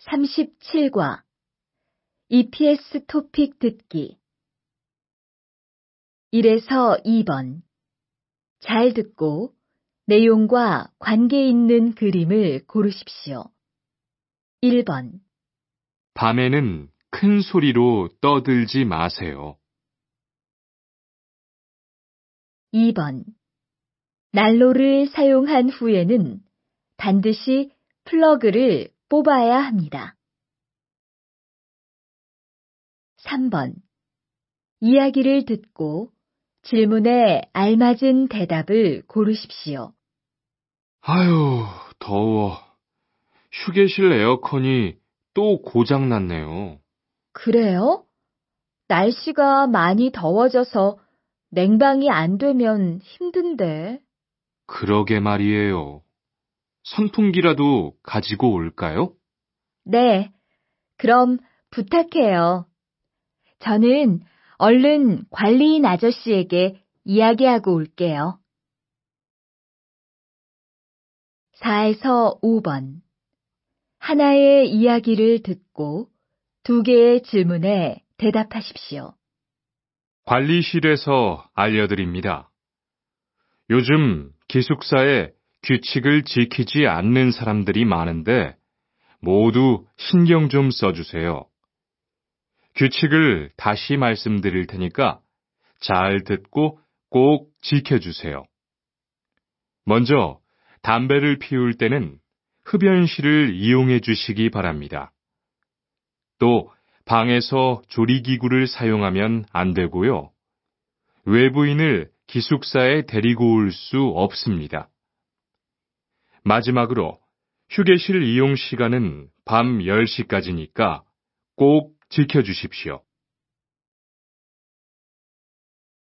37과 EPS 토픽 듣기 1에서 2번 잘 듣고 내용과 관계 있는 그림을 고르십시오. 1번 밤에는 큰 소리로 떠들지 마세요. 2번 난로를 사용한 후에는 반드시 플러그를 뽑아야 합니다. 3번 이야기를 듣고 질문에 알맞은 대답을 고르십시오. 아유, 더워. 휴게실 에어컨이 또 고장났네요. 그래요? 날씨가 많이 더워져서 냉방이 안 되면 힘든데. 그러게 말이에요. 선풍기라도 가지고 올까요? 네, 그럼 부탁해요. 저는 얼른 관리인 아저씨에게 이야기하고 올게요. 4에서 5번 하나의 이야기를 듣고 2개의 질문에 대답하십시오. 관리실에서 알려드립니다. 요즘 기숙사에 규칙을 지키지 않는 사람들이 많은데 모두 신경 좀 써주세요. 규칙을 다시 말씀드릴 테니까 잘 듣고 꼭 지켜주세요. 먼저 담배를 피울 때는 흡연실을 이용해 주시기 바랍니다. 또 방에서 조리기구를 사용하면 안 되고요. 외부인을 기숙사에 데리고 올 수 없습니다. 마지막으로 휴게실 이용 시간은 밤 10시까지니까 꼭 지켜주십시오.